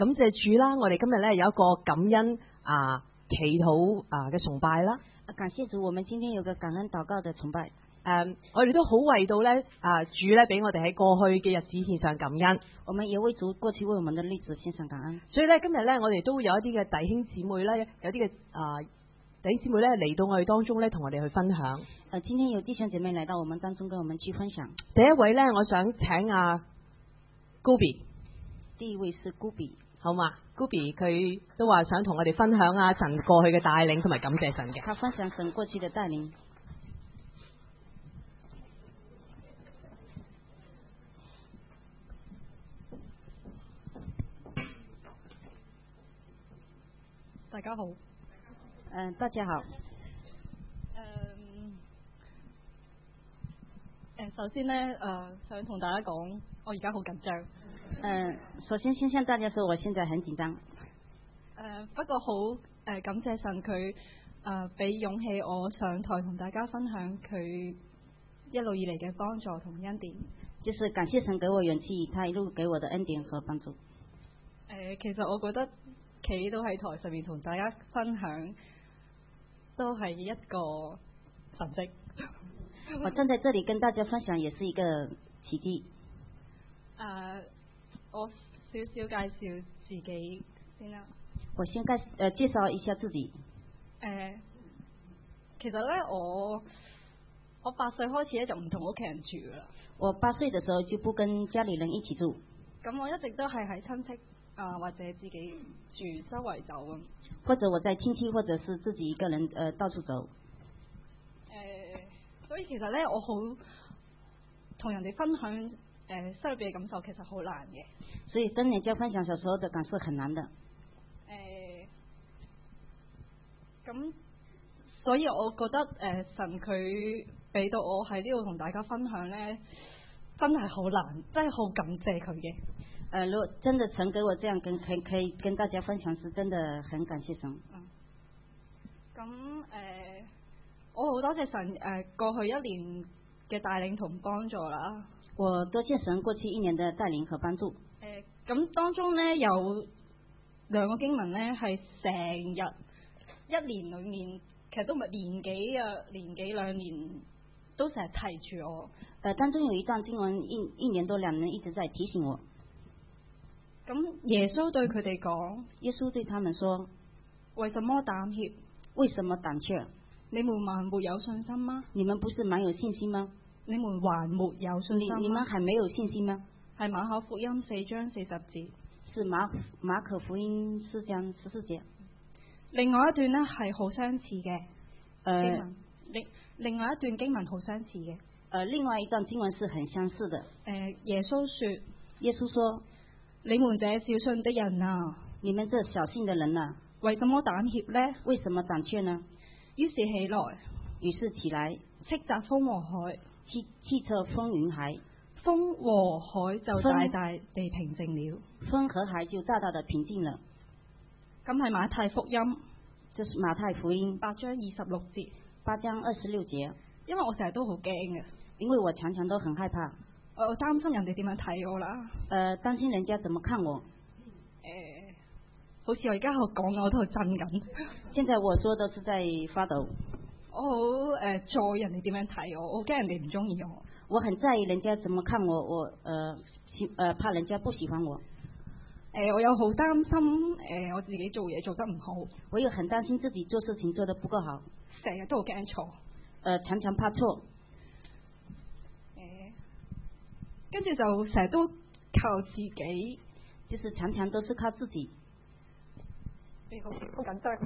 感謝主啦！我哋今日咧有一個感恩祈禱嘅崇拜啦。 感謝主，我們今天有個感恩禱告的崇拜。 我哋都好為到咧主咧俾我哋喺過去嘅日子獻上感恩。 我們也為主過去為我們的日子獻上感恩。 所以咧今日咧我哋都會有一啲嘅弟兄姊妹咧，有啲嘅弟兄姊妹咧嚟到我哋當中咧，同我哋去分享。 今天有弟兄姐妹來到我們當中，跟我們去分享。 第一位咧，我想請Gubi。 第一位是 Gubi。 好嘛 ，Gubi 佢都話想同我哋分享神過去嘅帶領同埋感謝神嘅。 他分享神過去嘅帶領。 大家好。 大家好。 首先呢，想同大家講，我而家好緊張。 首先向大家說，我現在很緊張。 不過好感謝神佢俾勇氣我上台同大家分享佢一路以嚟嘅幫助同恩典。 就是感謝神給我勇氣，他一路給我的恩典和幫助。 其實我覺得企到喺台上面同大家分享都係一個神蹟。 我站在這裏跟大家分享，也是一個奇蹟。 我少少介紹自己先啦。 我先介紹一下自己。 其實咧，我8歲開始咧就唔同屋企人住噶啦。 我8歲嘅時候就不跟家裏人一起住。 咁我一直都係喺親戚或者自己住周圍走咁。 或者我在親戚，或者是自己一個人到處走。 所以其實咧，我好同人哋分享心裏邊嘅感受，其實好難嘅。 所以跟人家分享小時候的感受很難的。 咁所以我覺得神佢俾到我喺呢度同大家分享咧，真係好難，真係好感謝佢嘅。 如果真的神給我這樣可以跟大家分享，是真的很感謝神。 我好多謝神過去1年嘅帶領同幫助啦。 我多謝神過去1年的帶領和幫助。 咁當中呢，有2個經文呢，係成日1年裏面，其實都唔係年幾2年都成日提住我。 當中有一段經文一年多2年一直在提醒我。 咁耶穌對佢哋講， 耶穌對他們說： 為什麼膽怯？ 為什麼膽怯？ 你們還沒有信心嗎？ 你們不是蠻有信心嗎？ 你們還沒有信心嗎？ 你們還沒有信心嗎？ 係馬可福音4章40節。 是馬可福音4章14節。 另外一段呢係好相似嘅經文。另外一段經文好相似嘅。 另外一段經文是很相似的。 耶穌說： 耶穌說， 你們這小信的人啊， 你們這小信的人啊， 為什麼膽怯呢？ 為什麼膽怯呢？ 於是起來，斥責風和海， 斥責風雲海， 風和海就大大地平靜了。 風和海就大大地平靜了。 咁係馬太福音， 就是馬太福音 8章26節。 8章26節。 因為我成日都好驚嘅， 因為我常常都很害怕。 我擔心人哋點樣睇我啦。 擔心人家怎麼看我。 好似我而家講我都係震緊。 現在我說都是在發抖。 我好在意人哋點樣睇我，我驚人哋唔中意我。 我很在意人家怎麼看我，怕人家不喜歡我。 我又好擔心我自己做嘢做得唔好。 我又很擔心自己做事情做得不夠好。 成日都好驚錯。 常常怕錯。 跟住就成日都靠自己， 就是常常都是靠自己。 好緊張。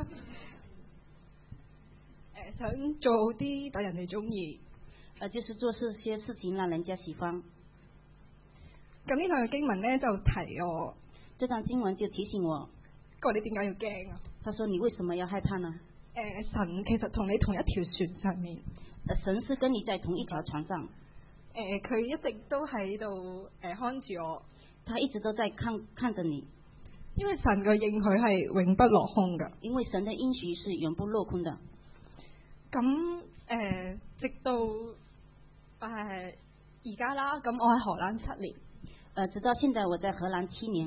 想做好啲等人哋中意， 就是做些事情讓人家喜歡。 咁呢兩個經文呢，就提我， 這段經文就提醒我， 你點解要驚啊？ 他說：你為什麼要害怕呢？ 神其實同你同一條船上面， 神是跟你在同一條船上。 佢一直都喺度看住我， 他一直都在看着你。 因為神嘅應許係永不落空嘅， 因為神的應許是永不落空的。 咁直到而家啦，咁我喺荷蘭7年， 直到現在我在荷蘭7年。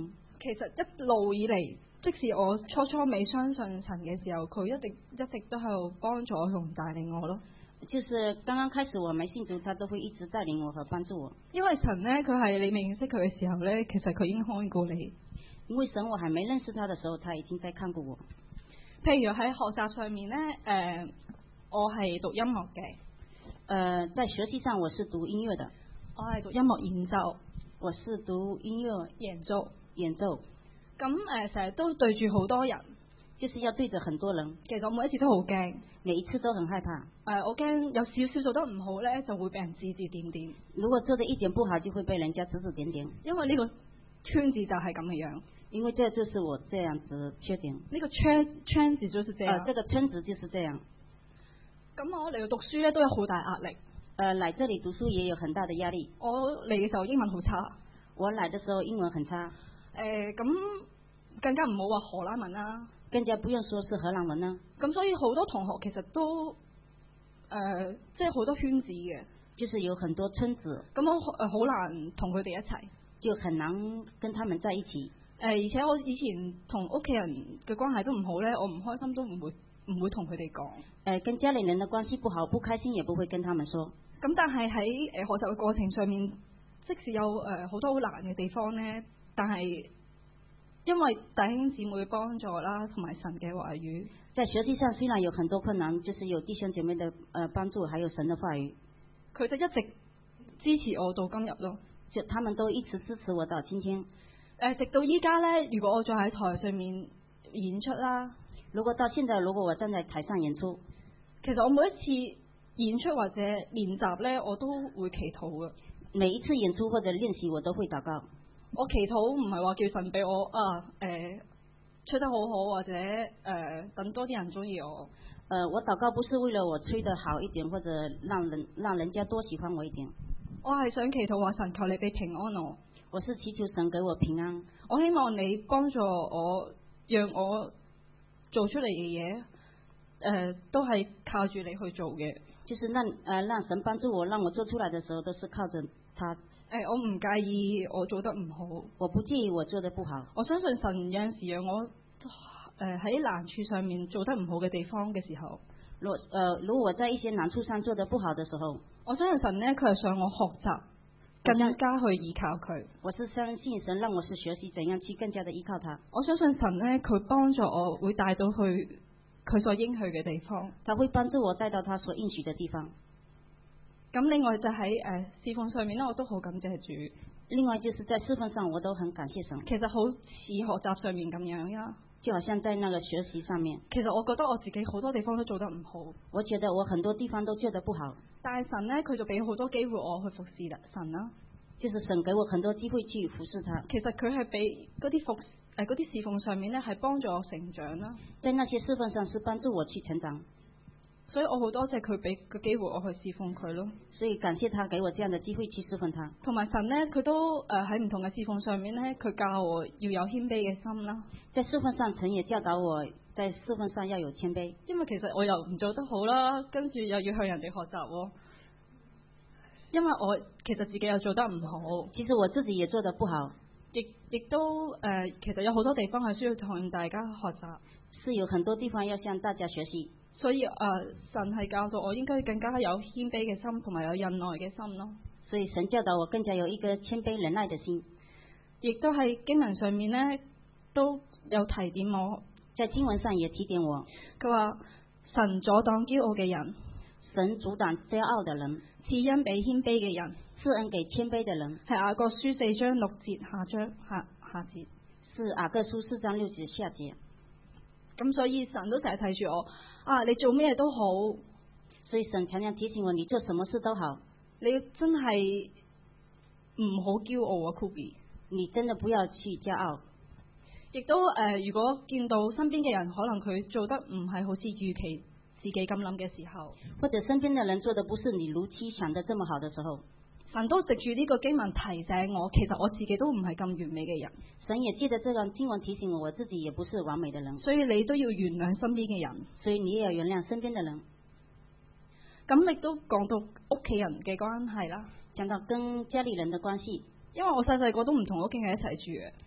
其實一路以嚟，即使我初未相信神嘅時候，佢一直都喺度幫助我同帶領我咯。 就是剛剛開始我沒信主，他都會一直帶領我和幫助我。 因為神呢，佢係你未認識佢嘅時候呢，其實佢已經看過你。 因為神我還沒認識他的時候，他已經在看過我。 譬如喺學習上面呢，我係讀音樂嘅。 在學習上我是讀音樂的。 我係讀音樂演奏。 我是讀音樂演奏。咁成日都對住好多人， 就是要對着很多人。 其實我每一次都好驚， 每一次都很害怕。 我驚有少少做得唔好呢，就會俾人指指點點。 如果做得一點不好，就會被人家指指點點。 因為呢個圈子就係咁嘅樣。 因為這就是我這樣子缺點。 呢個圈子就是這樣。 這個圈子就是這樣。 咁我嚟到讀書呢，都有好大壓力。 來這裏讀書也有很大的壓力。 我嚟嘅時候英文好差。 我來的時候英文很差。 咁更加唔好話荷蘭文啦。 更加不用說是荷蘭文啦。 咁所以好多同學其實都即係好多圈子嘅。 就是有很多村子。 咁我好難同佢哋一齊。 就很難跟他們在一起。 而且我以前同屋企人嘅關係都唔好呢，我唔開心都唔會同佢哋講。 跟家裏人的關係不好，不開心也不會跟他們說。 咁但係喺學習嘅過程上面，即使有好多好難嘅地方呢，但係因為弟兄姊妹幫助啦，同埋神嘅話語， 在學習上雖然有很多困難，就是有弟兄姐妹的幫助，還有神的話語， 佢就一直支持我到今日咯。 就他們都一直支持我到今天。 直到依家呢，如果我再喺台上面演出啦， 如果到現在，如果我站在台上演出， 其實我每一次演出或者練習呢，我都會祈禱嘅。 每一次演出或者練習，我都會禱告。我祈禱唔係話叫神俾我吹得好好，或者等多啲人中意我。 我禱告不是為了我吹得好一點，或者讓人家多喜歡我一點。 我係想祈禱話神，求你俾平安我。 我是祈求神給我平安。 我希望你幫助我，讓我做出嚟嘅嘢，都係靠住你去做嘅。 就是讓神幫助我，讓我做出來的時候都是靠着他。 我唔介意我做得唔好， 我不介意我做得不好。 我相信神有陣時讓我喺難處上面做得唔好嘅地方嘅時候， 如果我在一些難處上做得不好的時候， 我相信神呢，佢係想我學習，更加去依靠佢。 我是相信神讓我是學習怎樣去更加的依靠他。 我相信神呢，佢幫助我會帶到去佢所應許嘅地方， 他會幫助我帶到他所應許的地方。 咁另外就喺侍奉上面呢，我都好感謝主。 另外就是在侍奉上，我都很感謝神。 其實好似學習上面咁樣呀， 就好像在那個學習上面。 其實我覺得我自己好多地方都做得唔好。 我覺得我很多地方都做得不好。 但係神呢，佢就俾好多機會我去服侍神啦。 就是神給我很多機會去服侍他。 其實佢係俾嗰啲侍奉上面呢，係幫助我成長啦。 在那些侍奉上是幫助我去成長。 所以我好多謝佢俾個機會我去侍奉佢咯。 所以感謝他給我這樣的機會去侍奉他。 同埋神呢，佢都喺唔同嘅侍奉上面呢，佢教我要有謙卑嘅心啦。 在侍奉上，神也教導我在侍奉上要有謙卑。因為其實我又唔做得好啦，跟住又要向人哋學習喎。因為我其實自己又做得唔好， 其實我自己也做得不好， 亦都其實有好多地方係需要同大家學習， 是有很多地方要向大家學習。 所以神係教導我應該更加有謙卑嘅心，同埋有忍耐嘅心咯。 所以神教導我更加有一個謙卑忍耐嘅心。 亦都喺經文上面呢，都有提點我， 在經文上也提點我。 佢話神阻擋驕傲嘅人， 神阻擋驕傲的人， 賜恩俾謙卑嘅人， 賜恩給謙卑的人。 係雅各書4章6節下節， 是雅各書4章6節下節。 咁所以神都成日提住我你做咩都好， 所以神常常提醒我，你做什麼事都好， 你真係唔好驕傲啊 Kobe， 你真的不要去驕傲。 亦都如果見到身邊嘅人可能佢做得唔係好似預期自己咁諗嘅時候， 或者身邊的人做得不是你如期想得這麼好的時候， 神都藉住呢個經文提醒我，其實我自己都唔係咁完美嘅人。 神也借着這個經文提醒我，我自己也不是完美的人。 所以你都要原諒身邊嘅人， 所以你也要原諒身邊的人。 咁亦都講到屋企人嘅關係啦， 講到跟家裏人的關係。 因為我細細個都唔同屋企人一齊住嘅。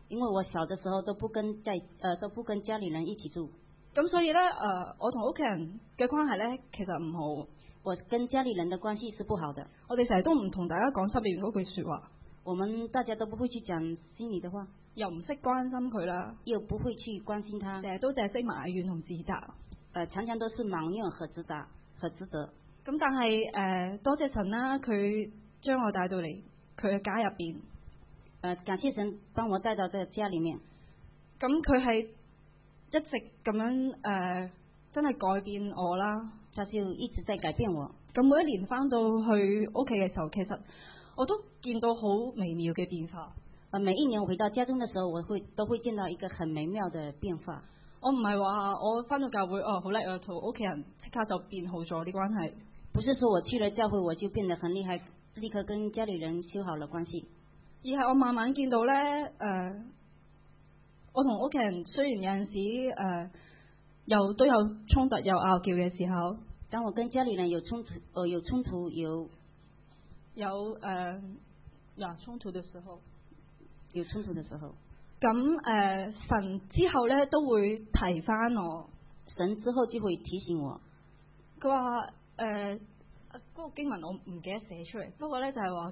因為我小的時候都不跟家裏人一起住。 咁所以咧，我同屋企人嘅關係咧，其實唔好。 我跟家裏人的關係是不好的。 我哋成日都唔同大家講心裏面嗰句説話。 我們大家都不會去講心裏的話， 又唔識關心佢啦， 又不會去關心他， 成日都淨係識埋怨同自責。 常常都是埋怨和自責。 咁但係多謝神啦，佢將我帶到嚟佢嘅家入邊。 感謝神幫我帶到這個家裡面。 咁佢係一直咁樣真係改變我啦。 他就一直在改變我。 咁每一年翻到去屋企嘅時候，其實我都見到好微妙嘅變化。 每一年我回到家中嘅時候，都會見到一個很微妙的變化。 我唔係話我翻到教會好叻啊，同屋企人即刻就變好咗啲關係。 不是說我去了教會我就變得很厲害，立刻跟家裏人修好了關係。 而係我慢慢見到咧，我同屋企人雖然有陣時又都有衝突有拗撬嘅時候， 當我跟家裏人有衝突衝突嘅時候，咁神之後咧都會提翻我。 神之後就會提醒我。 佢話嗰個經文我唔記得寫出嚟，不過咧就係話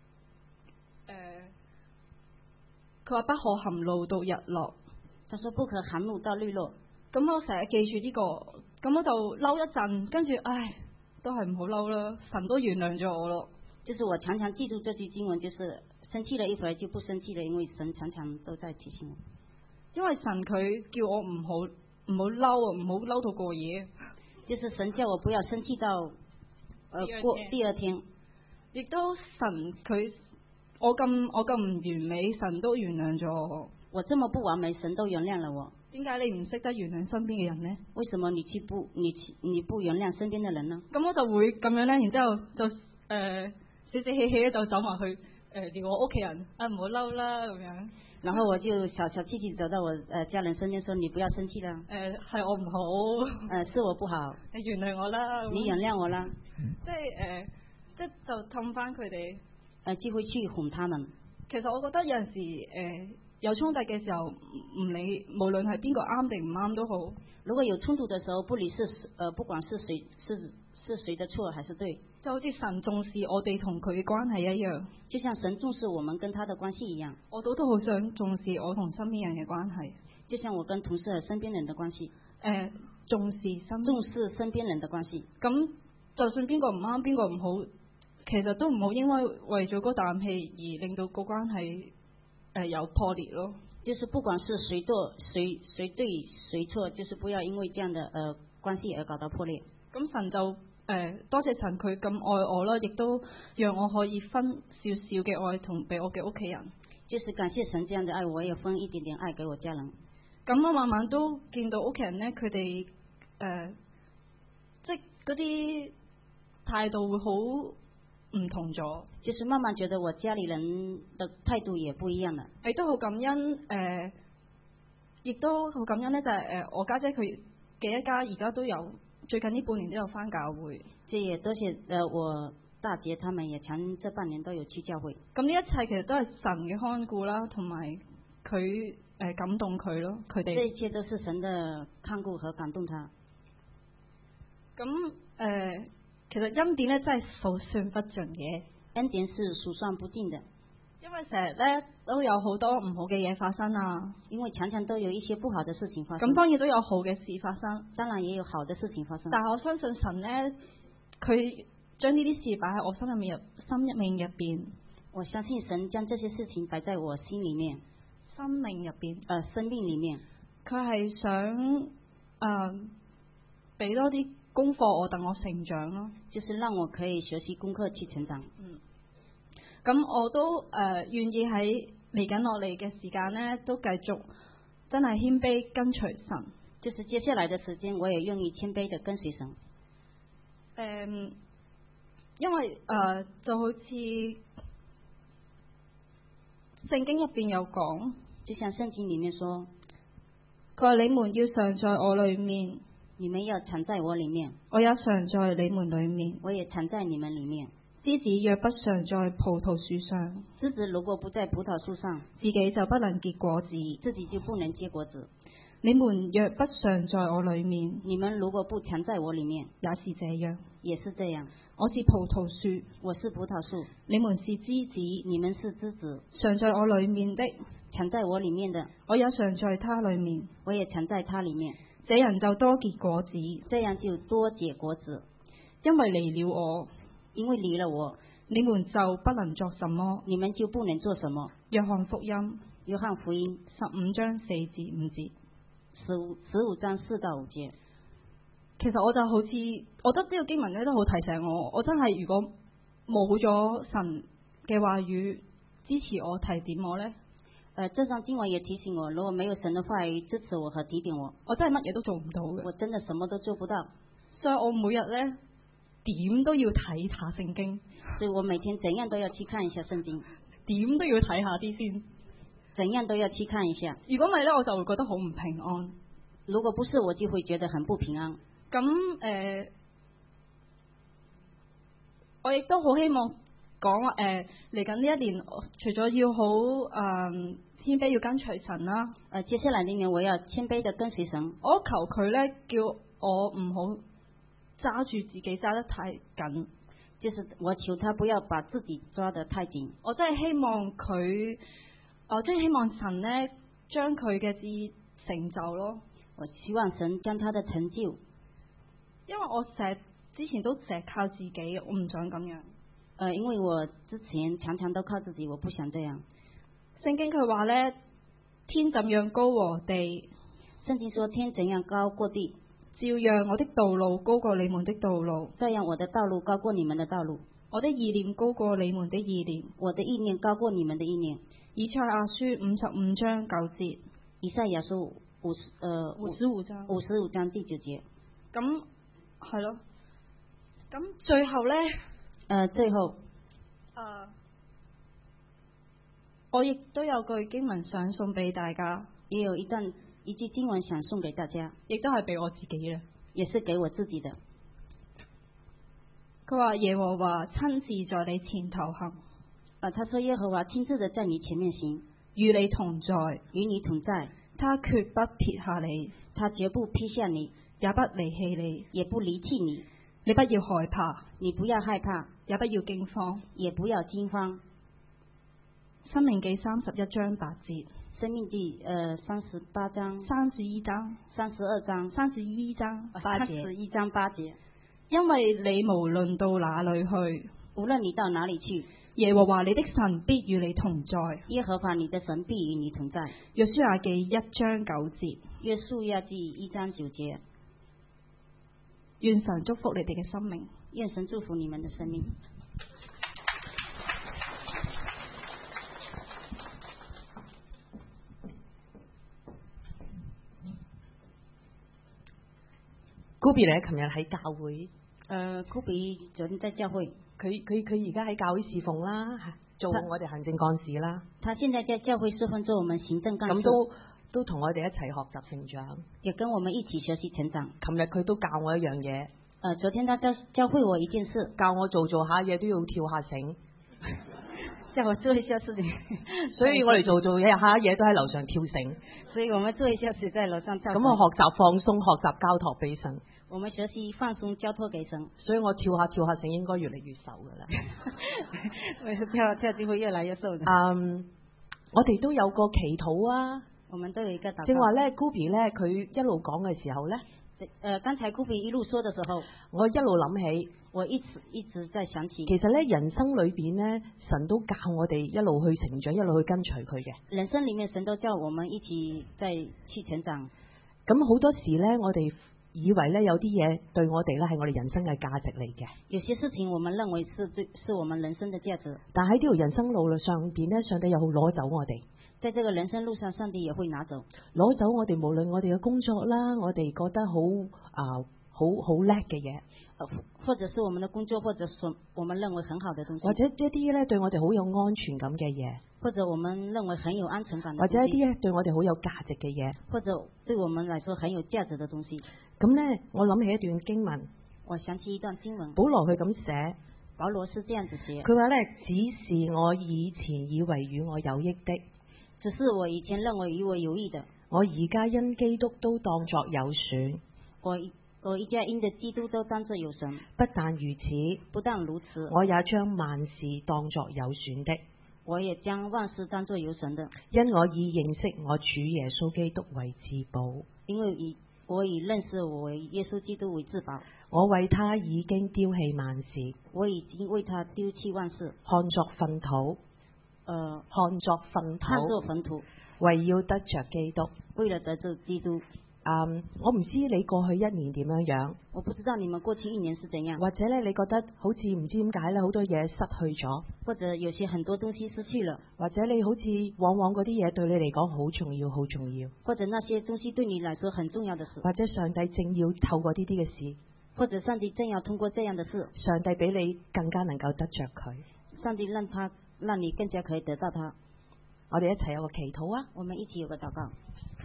佢話不可含怒到日落。 他說不可含怒到日落。 咁我成日記住呢個，咁我就嬲一陣，跟住都係唔好嬲啦，神都原諒咗我咯。 就是我常常記住這句經文，就是生氣了一會兒就不生氣了，因為神常常都在提醒我。 因為神佢叫我唔好嬲啊，唔好嬲到過夜。 就是神叫我不要生氣到過第二天。 亦都神佢我咁唔完美，神都原諒咗我。 我這麼不完美，神都原諒了我。 點解你唔識得原諒身邊嘅人呢？ 為什麼你不原諒身邊的人呢？ 咁我就會咁樣咧，然之後就死死氣氣咧就走埋去撩我屋企人唔好嬲啦咁樣。 然後我就小氣氣走到我家人身邊說：你不要生氣啦。 係我唔好。 是我不好。 你原諒我啦。 你原諒我啦。 即係就氹翻佢哋。 就會去哄他們。 其實我覺得有陣時有衝突嘅時候，唔理無論係邊個啱定唔啱都好。 如果有衝突嘅時候，不管是誰的錯還是對， 就好似神重視我哋同佢嘅關係一樣， 就像神重視我們跟他的關係一樣。 我都好想重視我同身邊人嘅關係， 就像我跟同事和身邊人的關係。 重視身邊人的關係。 咁就算邊個唔啱，邊個唔好，其實都唔好因為咗嗰啖氣而令到個關係有破裂咯。 就是不管是誰對誰錯，就是不要因為這樣的關係而搞到破裂。 咁神就多謝神佢咁愛我啦，亦都讓我可以分少少嘅愛同俾我嘅屋企人。 就是感謝神這樣的愛，我也分一點點愛給我家人。 咁我慢慢都見到屋企人咧，佢哋即係嗰啲態度會好唔同咗， 就是慢慢覺得我家裏人的態度也不一樣了。 亦都好感恩，亦都好感恩咧，就係我家姐佢嘅一家而家都有最近呢半年都有返教會。 這也多謝我大姐他們也這半年都有去教會。 咁呢一切其實都係神嘅看顧啦，同埋佢感動佢咯，佢哋。 這一切都是神的看顧和感動他。 咁其實恩典咧真係數算不盡嘅， 恩典是數算不盡的， 因為成日咧都有好多唔好嘅嘢發生啊， 因為常常都有一些不好的事情發生。 咁當然都有好嘅事發生， 當然也有好的事情發生。 但係我相信神咧，佢將呢啲事擺喺我心入面入邊。 我相信神將這些事情擺在我心裏面， 生命入邊， 生命裏面， 佢係想俾多啲功課我，等我成長咯， 就是讓我可以學習功課去成長。 咁我都願意喺嚟緊落嚟嘅時間呢，都繼續真係謙卑跟隨神。 就是接下來的時間，我也願意謙卑的跟隨神。 因為就好似聖經入邊有講， 就像聖經裏面說， 佢話你們要常在我裏面。 你們要常在我裏面， 我也常在你們裏面。 我也常在你們裏面。 枝子若不常在葡萄樹上， 枝子如果不在葡萄樹上， 自己就不能結果子。 自己就不能結果子。 你們若不常在我裏面， 你們如果不常在我裏面， 也是這樣。 也是這樣。 我是葡萄樹， 我是葡萄樹， 你們是枝子。 你們是枝子。 常在我裏面的， 常在我裏面的， 我也常在他裏面。 我也常在他裏面。 這人就多結果子， 這樣就多結果子。 因為離了我， 因為離了我， 你們就不能作什麼。 你們就不能做什麼。 約翰福音約翰福音 15章4至5節 ，15章4到5節。 其實我就好似，我覺得呢個經文咧都好提醒我，我真係如果冇咗神嘅話語支持我提點我呢， 這張經文也提醒我，如果沒有神的話語支持我和提點我， 我真係乜嘢都做唔到嘅。 我真的什麼都做不到。 所以我每日呢點都要睇下聖經， 所以我每天怎樣都要去看一下聖經， 點都要睇下啲先， 怎樣都要去看一下。 如果唔係呢，我就會覺得好唔平安。 如果不是，我就會覺得很不平安。 咁我亦都好希望講話嚟緊呢一年，除咗要好謙卑要跟隨神啦， 接下來呢年我要謙卑地跟隨神。 我求佢呢，叫我唔好揸住自己揸得太緊， 就是我求他不要把自己抓得太緊。 我真係希望佢，我真係希望神呢將佢嘅旨意成就咯。 我希望神將他的成就， 因為我之前都成日靠自己，我唔想咁樣。 因為我之前常常都靠自己，我不想這樣。 聖經佢話呢，天怎樣高和地， 聖經說天怎樣高過地， 照樣我的道路高過你們的道路， 照樣我的道路高過你們的道路， 我的意念高過你們的意念， 我的意念高過你們的意念。 以賽亞書55章9節， 以賽亞書55章第9節。 咁係咯，咁最後呢， 最後， 我亦都有句經文想送俾大家， 也有一句經文想送給大家， 亦都係俾我自己嘅， 也是給我自己的。 佢話耶和華親自在你前頭行， 他說耶和華親自的在你前面行， 與你同在， 與你同在， 他絕不撇下你， 他絕不撇下你， 也不離棄你， 也不離棄你。 你不要害怕， 你不要害怕， 也不要驚慌， 也不要驚慌。 申命記31章8節， 申命記32章 8節，因為你無論到哪裏去， 無論你到哪裏去， 耶和華你的神必與你同在， 耶和華你的神必與你同在。 約書亞記1章9節， 約書亞記1章9節。 願神祝福你哋嘅生命， 願神祝福你們的生命。 Kobe 咧，琴日喺教會 ，Kobe 昨天在教會， 佢而家喺教會侍奉啦，做我哋行政幹事啦。 他現在在教會侍奉做我們行政幹事。 咁都同我哋一齊學習成長， 也跟我們一起學習成長。 琴日佢都教我一樣嘢。 昨天他教會我一件事， 教我做下嘢都要跳下繩， 叫我做一下事情。 所以我哋做下嘢都喺樓上跳繩。 所以我們做一下事在樓上跳繩。 咁我學習放鬆，學習交託俾神。 我們學習放鬆交託給神。 所以我跳下繩應該越嚟越瘦噶啦。 跳就會越來越瘦的。 我哋都有個祈禱啊。 我們都有一個禱告。 正話咧 Kobe 咧，佢一路講嘅時候咧。 剛才 Kobe 一路說的時候， 我一路諗起， 我一直在想起。 其實咧，人生裏邊咧，神都教我哋一路去成長，一路去跟隨佢嘅。 人生裏面，神都叫我們一起再去成長。 咁好多時咧，我哋以為咧有啲嘢對我哋咧係我哋人生嘅價值嚟嘅。 有些事情我們認為是我們人生的價值。 但喺呢條人生路上邊咧，上帝又會攞走我哋。 在這個人生路上，上帝也會拿走我哋，無論我哋嘅工作啦，我哋覺得好叻嘅嘢， 或者是我們的工作，或者是我們認為很好的東西， 或者一啲咧對我哋好有安全感嘅嘢， 或者我們認為很有安全感的東西， 或者一啲咧對我哋好有價值嘅嘢， 或者對我們來說很有價值的東西。 咁咧，我諗起一段經文， 我想起一段經文， 保羅佢咁寫。 保羅是這樣子寫， 佢話呢，只是我以前以為與我有益的， 只是我以前認為與我有益的， 我而家因基督都當作有損。 我一家因着基督都當作有損。 不但如此， 不但如此， 我也將萬事當作有損的， 我也將萬事當作有損的， 因我以認識我主耶穌基督為至寶。 因為我以認識我為耶穌基督為至寶。 我為他已經丟棄萬事， 我已經為他丟棄萬事， 看作糞土，看作糞土，為要得着基督。 為了得着基督。 我唔知你過去一年點樣樣， 我不知道你們過去一年是怎樣， 或者咧你覺得好似唔知點解咧好多嘢失去咗， 或者有些很多東西失去了， 或者你好似往往嗰啲嘢對你嚟講好重要好重要， 或者那些東西對你來說很重要的事， 或者上帝正要透過呢啲嘅事， 或者上帝正要通過這樣的事， 上帝俾你更加能夠得着佢， 上帝讓你更加可以得到他。 我哋一齊有個祈禱啊！ 我們一起有個禱告。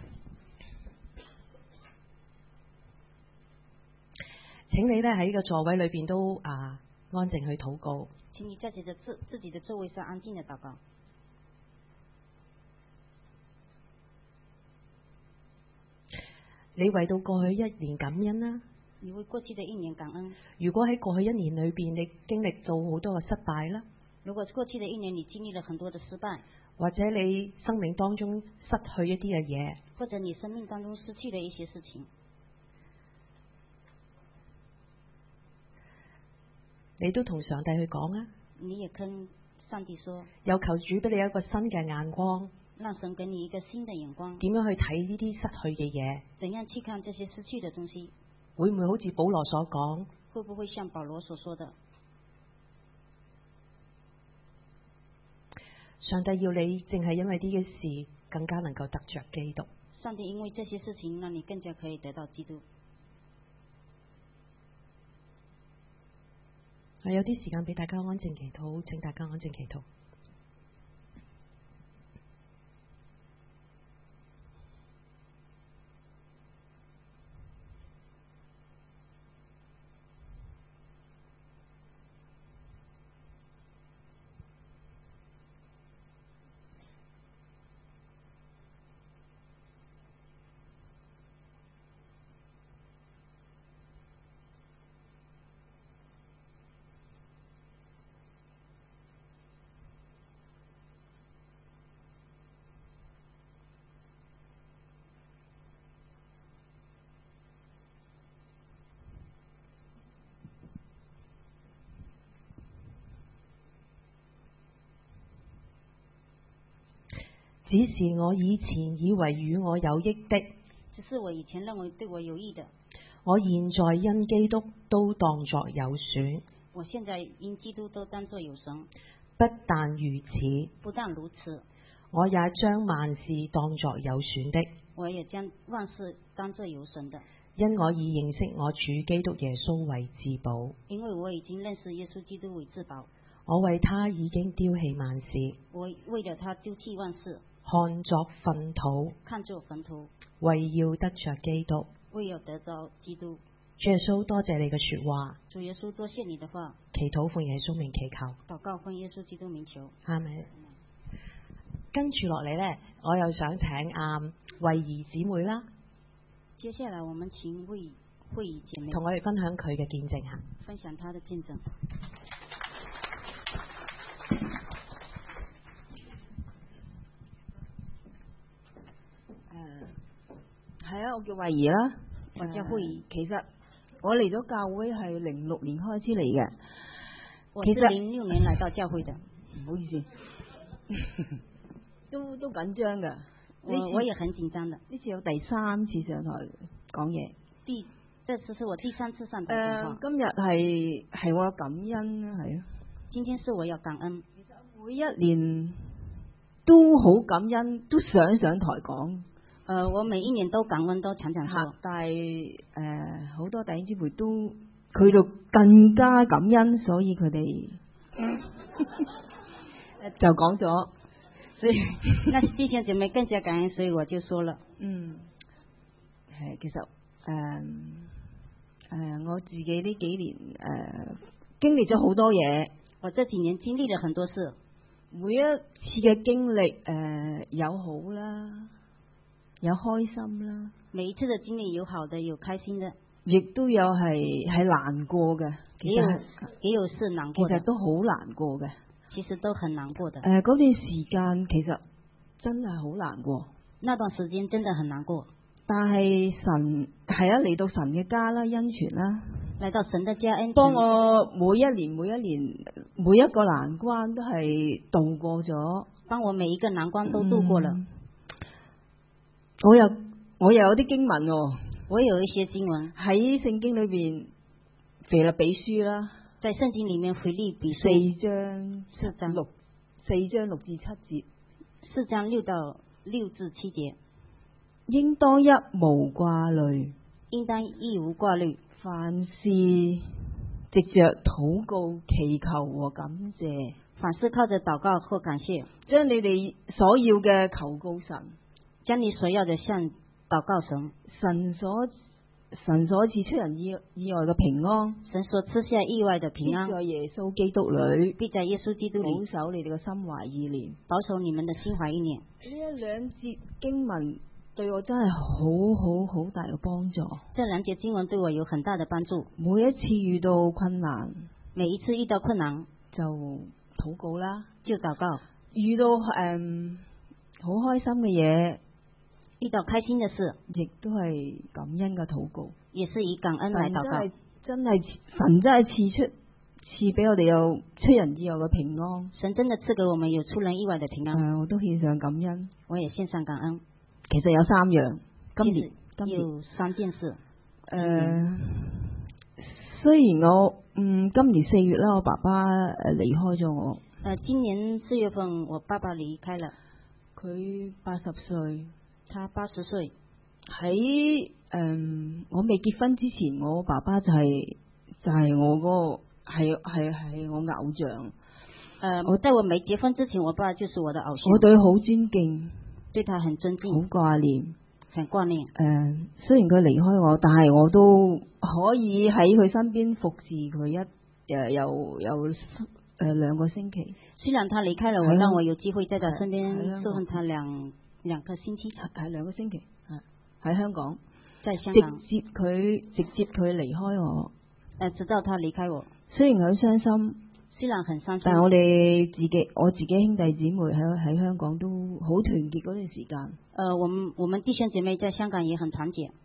請你咧喺呢個座位裏邊都安靜去禱告。 請你在自己的座位上安靜的禱告。 你為到過去一年感恩啦。 你為過去的一年感恩。 如果喺過去一年裏邊你經歷到好多嘅失敗啦， 如果過去的一年你經歷了很多的失敗， 或者你生命當中失去一啲嘅嘢， 或者你生命當中失去了一些事情， 你都同上帝去講啊！ 你也跟上帝說， 有求主俾你一個新嘅眼光， 讓神給你一個新的眼光， 點樣去睇呢啲失去嘅嘢？ 怎樣去看這些失去的東西？ 會唔會好似保羅所講？ 會不會像保羅所說的？ 上帝要你淨係因為呢啲事更加能夠得着基督。 上帝因為這些事情讓你更加可以得到基督。 有啲時間俾大家安靜祈禱，請大家安靜祈禱。只是我以前以為與我有益的， 只是我以前認為對我有益的， 我現在因基督都當作有損。 我現在因基督都當作有損。 不但如此， 不但如此， 我也將萬事當作有損的， 我也將萬事當作有損的， 因我已認識我主基督耶穌為至寶。 因為我已經認識耶穌基督為至寶。 我為他已經丟棄萬事， 我為了他丟棄萬事， 看作糞土， 看作糞土， 為要得着基督。 為要得着基督。 主耶穌，多謝你嘅說話。 主耶穌，多謝你的話。 祈禱奉耶穌名祈求。 禱告奉耶穌基督名求。 阿們。跟住落嚟呢，我又想請慧儀姊妹啦。 接下來我們請慧儀姐妹同我哋分享佢嘅見證吓。 分享她的見證。 係啊，我叫慧儀啦。 我叫慧儀。 其實我嚟咗教會係06年開始嚟嘅。 我是06年來到教會的。 唔好意思，都緊張噶。 我也很緊張的。 呢次有第3次上台講嘢。 這次是我第3次上台講話。 今日係我感恩啦，係啊。 今天是我要感恩。 其實每一年都好感恩，都想上台講。 我每一年都感恩，都常常說。 但係好多弟兄姊妹都佢就更加感恩，所以佢哋就講咗。 所以那弟兄姐妹更加感恩，所以我就說了。 其實我自己呢幾年經歷咗好多嘢， 我這幾年經歷了很多事， 每一次嘅經歷有好啦，有開心啦， 每一次的經歷有好的有開心的， 亦都有係難過嘅， 也有是難過的， 其實都好難過嘅， 其實都很難過的。 嗰段時間其實真係好難過， 那段時間真的很難過。 但係神係嚟到神嘅家啦，恩泉啦， 來到神的家恩泉， 幫我每一年每一個難關都係度過咗， 幫我每一個難關都度過了。 我又有啲經文喎， 我有一些經文喺聖經裏邊，腓立比書啦， 在聖經裡面腓立比書 4章6至7節 ，4章6到6至7節， 應當一無掛慮， 應當一無掛慮， 凡事藉着禱告、祈求和感謝， 凡事靠着禱告和感謝， 將你哋所要嘅求告神， 將你所要的向禱告神， 神所賜出人意外嘅平安， 神所賜下意外的平安， 必在耶穌基督裏， 必在耶穌基督裏保守你哋嘅心懷意念， 保守你們的心懷意念。 呢一兩節經文對我真係好大嘅幫助。 這兩節經文對我有很大的幫助。 每一次遇到困難， 每一次遇到困難就禱告啦， 就禱告。 遇到好開心嘅嘢， 遇到開心嘅事， 亦都係感恩嘅禱告， 也是以感恩來禱告。 神真係賜俾我哋有出人意外嘅平安。 神真的賜給我們有出人意外的平安。 我都獻上感恩。 我也獻上感恩。 其實有3樣，今年有3件事。 雖然我今年4月啦，我爸爸離開咗我。 今年4月份我爸爸離開了， 佢80歲， 他80歲。 喺我未結婚之前，我爸爸就係我嗰個係我偶像。 在我沒結婚之前，我爸就是我的偶像。 我對佢好尊敬， 對他很尊敬， 好掛念， 很掛念。 雖然佢離開我，但係我都可以喺佢身邊服侍佢有2個星期。 雖然他離開了我，但我有機會在他身邊侍奉他兩個星期， 係2個星期。喺香港， 在香港， 直接佢離開我， 直到他離開我。 雖然佢傷心， 雖然很傷心， 但係我自己兄弟姊妹喺香港都好團結嗰段時間。 我們弟兄姐妹在香港也很團結。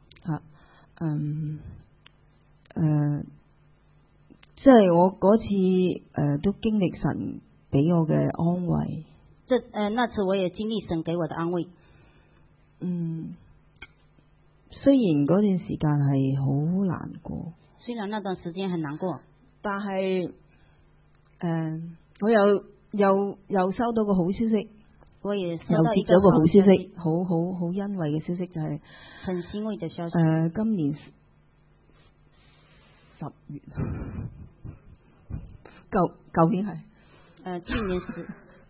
即係我嗰次都經歷神俾我嘅安慰。 那次我也經歷神給我的安慰。 雖然嗰段時間係好難過， 雖然那段時間很難過， 但係我又收到個好消息， 我也收又到一接咗個好消息， 息， 好欣慰嘅消息就係很欣慰嘅消息。 今年10月，舊年係去年10，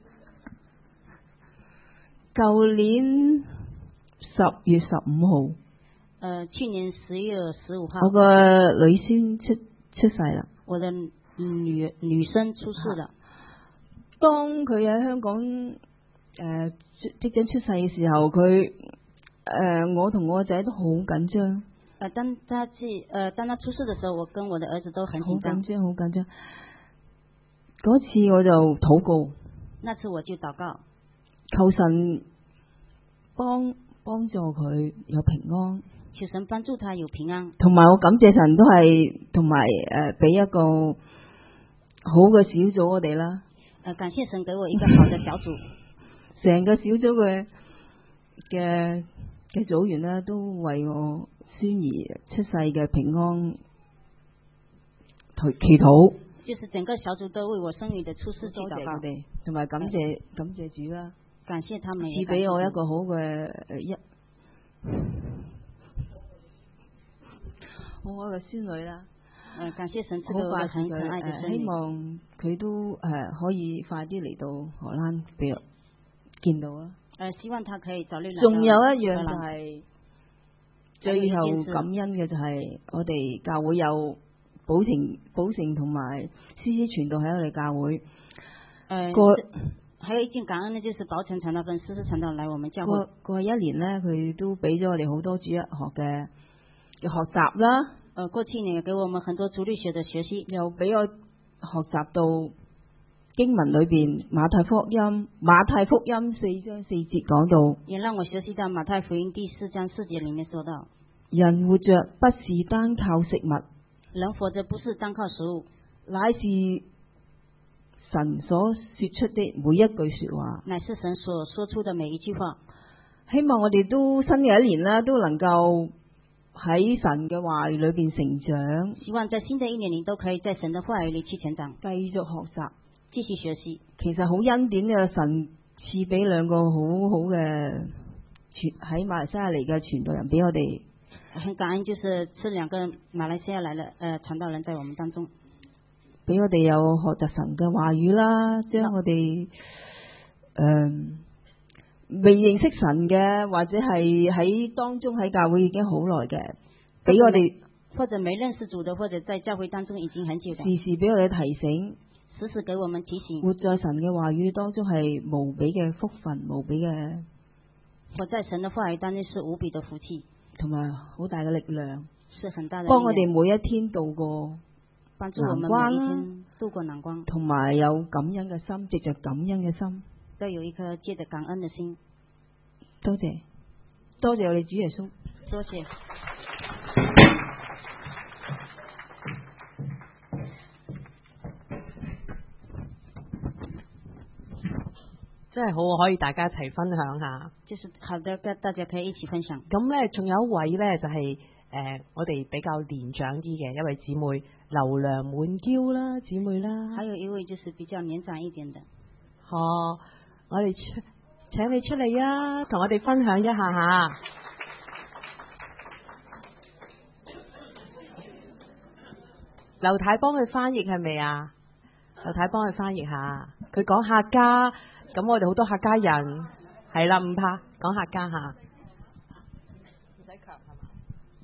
舊年10月15號。 去年10月15號， 我個女孫出世啦。我的女生出世了。 當佢喺香港即將出世嘅時候，佢我同我個仔都好緊張。 當他出世嘅時候，我跟我的兒子都很緊張。 好緊張。嗰次我就禱告。 那次我就禱告， 求神幫助佢有平安。 求神幫助他有平安， 同埋我感謝神都係同埋俾一個好嘅小組我哋啦。 感謝神給我一個好嘅小組。 成個小組嘅組員呢，都為我孫兒出世嘅平安祈禱。 就是整個小組都為我孫兒的出世祈禱。多謝佢哋， 同埋感謝主啦。 感謝他們， 賜俾我一個好嘅好愛嘅孫女啦。 感謝神賜俾我很可愛嘅孫女。 希望佢都可以快啲嚟到荷蘭俾我見到啦。 希望他可以早啲嚟。 仲有一樣就係最後感恩嘅就係我哋教會有寶成同埋思思傳道喺我哋教會。 還有一件感恩呢，就是寶成傳道跟思思傳道來我們教會。 過去一年呢，佢都俾咗我哋好多主日學嘅學習啦。 過去年給我們很多主日學的學習， 又俾我學習到經文裏邊馬太福音4章4節講到， 也讓我學習到馬太福音第4章4節裏面說到， 人活着不是單靠食物， 人活着不是單靠食物， 乃是神所說出的每一句說話， 乃是神所說出的每一句話。 希望我哋都新嘅一年啦，都能夠喺神嘅話語裏邊成長。 希望在新的一年裏都可以在神的話語裏去成長， 繼續學習， 繼續學習。 其實好恩典嘅，神賜俾兩個好好嘅喺馬來西亞嚟嘅傳道人俾我哋。 很感恩，就是這兩個馬來西亞來的傳道人在我們當中， 俾我哋有學習神嘅話語啦，將我哋未認識神嘅，或者係喺當中喺教會已經好耐嘅，俾我哋或者沒認識主的，或者在教會當中已經很久的， 時時俾我哋提醒， 時時給我們提醒， 活在神嘅話語當中係無比嘅福分，無比嘅活在神嘅話語當中是無比嘅福氣， 同埋好大嘅力量， 是很大的力量， 幫我哋每一天度過幫助我們每一天度過難關， 同埋有感恩嘅心，藉着感恩嘅心， 都有一顆借着感恩嘅心。 多謝我哋主耶穌， 多謝。 真係好，可以大家一齊分享下。 就是好的，大家可以一起分享。 咁呢，仲有一位呢，就係我哋比較年長啲嘅一位姊妹，流量滿嬌啦，姊妹啦。 還有一位就是比較年長一點的。 我哋請你出嚟啊，同我哋分享一下吓。劉太幫佢翻譯係咪啊？劉太幫佢翻譯下，佢講客家，咁我哋好多客家人係啦，唔怕講客家吓。唔使強係嘛？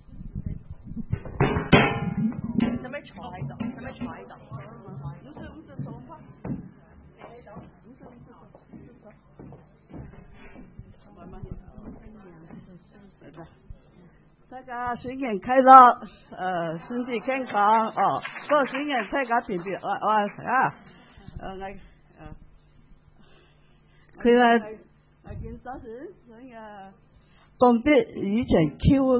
使唔使坐喺度？使唔使坐喺度？ 大家新年快樂，身體健康哦，過新年大家平平安安啊！佢話我見早時所以講啲以前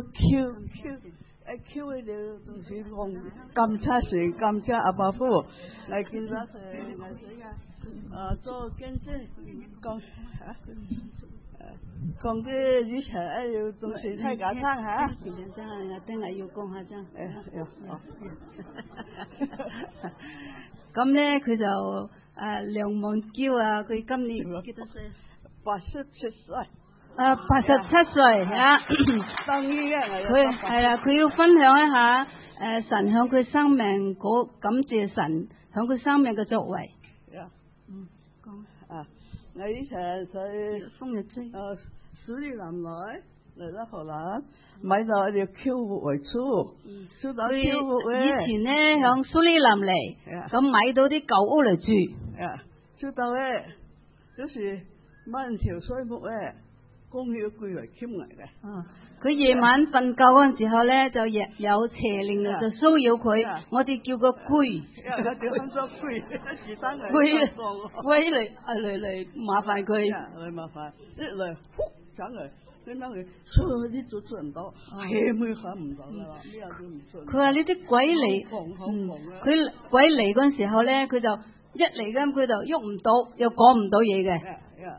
Q 了東西講監察神監察阿伯父，我見早時我所以做見證講啲以前要東西太簡單嚇。以前真係真係要講下真。咁咧佢就梁望嬌啊，佢今年幾多歲？87歲。87歲啊！當醫院佢係啊，佢要分享一下神響佢生命嗰感謝神響佢生命嘅作為。講我以前在風日追蘇里南來到荷蘭買到一條 Q 為厝，住到 Q 以前咧響蘇里南嚟，咁買到啲舊屋嚟住， 住到咧就是萬條水木咧，公寓貴為欠嚟嘅。 佢夜晚瞓覺嗰陣時候咧，就有邪靈就騷擾佢，我哋叫個龜，龜嚟麻煩佢， 嚟麻煩，一嚟上嚟，點解佢出去啲做出唔到，係咪行唔到啦？咩都唔出。 佢話呢啲鬼嚟，佢鬼嚟嗰陣時候咧，佢就一嚟咁，佢就喐唔到，又講唔到嘢嘅。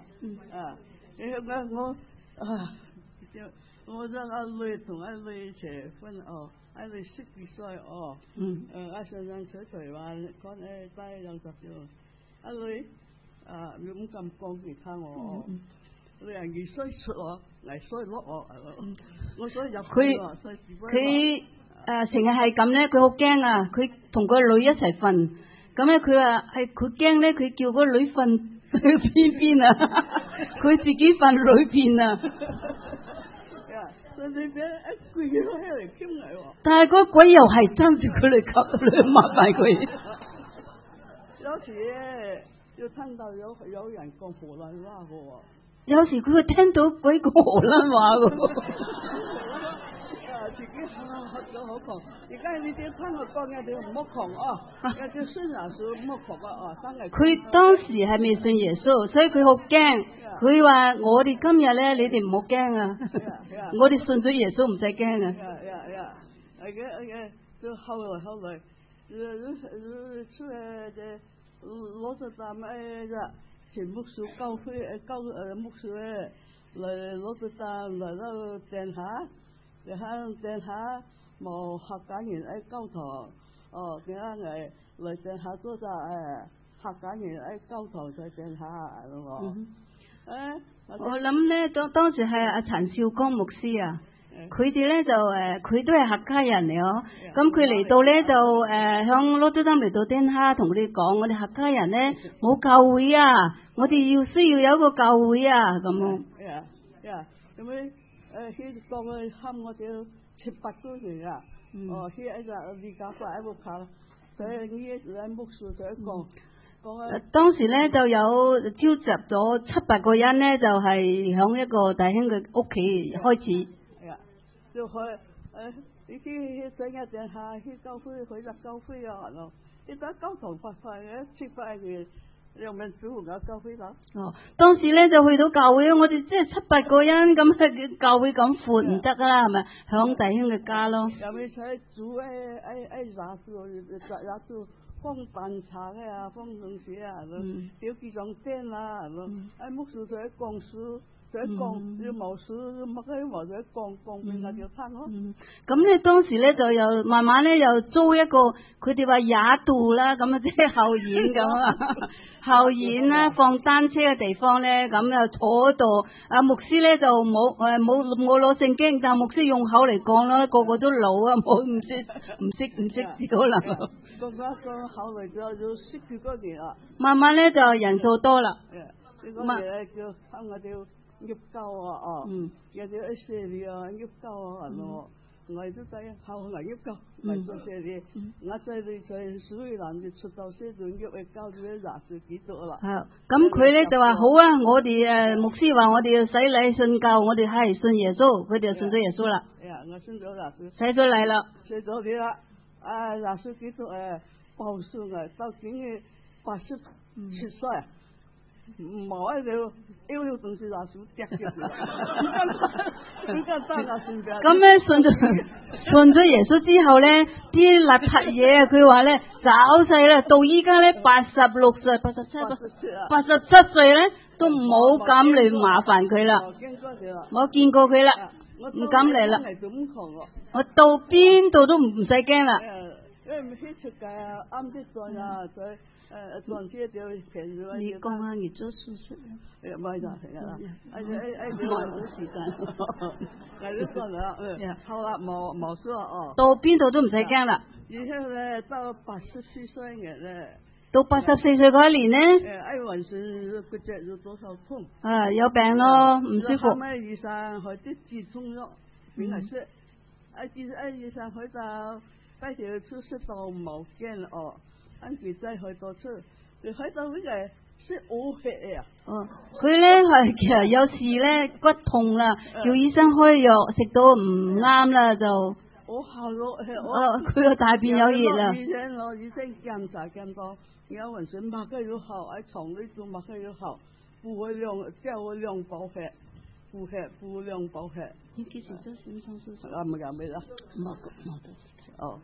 我讓阿女同阿女一齊分阿女12歲阿上上出嚟話講低20歲，阿女唔敢講其他我，你2歲出我，2歲落我所以入佢成日係咁咧，佢好驚啊！佢同個女一齊瞓，咁咧佢話係佢驚咧，佢叫個女瞓邊邊啊，佢自己瞓裏邊啊。 但係嗰鬼又係爭住佢嚟吸，麻煩佢。 有時要聽到有人講荷蘭話嘅喎。 有時佢會聽到鬼講荷蘭話嘅。 自己學咗好窮，而家你哋聽我講嘅，你唔好窮哦，有啲信耶穌唔好窮啊！ 佢當時係未信耶穌，所以佢好驚。佢話：我哋今日咧，你哋唔好驚啊！我哋信咗耶穌唔使驚啊！ 就後來，攞咗啖前牧師教會牧師咧嚟攞咗啖嚟到殿下。你喺殿下冇客家人喺交堂，哦，點解嚟殿下做咗客家人喺交堂在殿下咯？ 我諗咧，當時係阿陳少光牧師啊，佢哋咧就佢都係客家人嚟哦。咁佢嚟到咧就響羅州丹嚟到殿下同佢哋講，我哋客家人咧冇教會啊，我哋需要有一個教會啊咁咯。 咁樣。佢講佢喊我哋7-8個月啊！哦，佢一個離家法喺屋企，所以呢兩牧師就講。 當時咧就有召集咗7-8個人咧，就係響一個弟兄嘅屋企開始。 就去呢啲整一陣下去教會，去入教會啊咯！你睇教堂發嘅7-8嘅。有冇主教教會啦？ 哦，當時咧就去到教會，我哋即係7-8個人咁，教會咁闊唔得啦，係咪？響弟兄嘅家咯。 有冇使煮拿住放飯茶嘅啊，放東西啊，有幾種店啦，牧師在講書。在講要冇書，乜嘅冇在講邊個就聽咯。 咁咧當時咧就又慢慢咧又租一個，佢哋話廿度啦，咁啊即係後院咁啊，後院啦放單車嘅地方咧，咁又坐喺度。阿牧師咧就冇攞聖經，但牧師用口嚟講啦，個個都老啊，唔識字可能。 個口嚟就識住嗰啲啊。 慢慢咧就人數多啦。 呢個嘢叫我哋。入教啊，哦，有啲一些年啊，入教啊，咯，我都在後來入教，我做些年，我在蘇伊蘭嘅出道社團入去教咗20幾多啦。係， 咁佢咧就話好啊，我哋牧師話我哋要洗禮信教，我哋係信耶穌，佢哋就信咗耶穌啦。 我信咗耶穌。 洗咗禮啦。 洗咗禮啦，耶穌基督報信到今年87歲。冇喺度，要東西拿書跌嘅。 咁咧信咗耶穌之後咧，啲邋遢嘢佢話咧找晒啦，到依家咧86歲、87歲咧都冇敢嚟麻煩佢啦。我見過佢啦，唔敢嚟啦。我到邊度都唔使驚啦。你講下你做手術啊？ 唔係就成日啦，冇時間。你講啦，好啦，冇事哦。 到邊度都唔使驚啦。 然後咧，到84歲嘅咧， 到84歲嗰一年咧， 運算嗰隻有多少痛？ 有病咯，唔舒服。 咩醫生開啲止痛藥，邊係識？醫生去到帶條出息到冇驚哦。跟住再去到出，你睇到呢個識嘔血啊！ 佢咧係其實有時咧骨痛啦，叫醫生開藥，食到唔啱啦就。佢個大便有熱啦。 醫生檢查到，有運算擘開要好，喺床呢度擘開要好，補量補血，補量補血。 你幾時做心臟手術？ 冇啦。冇得。哦。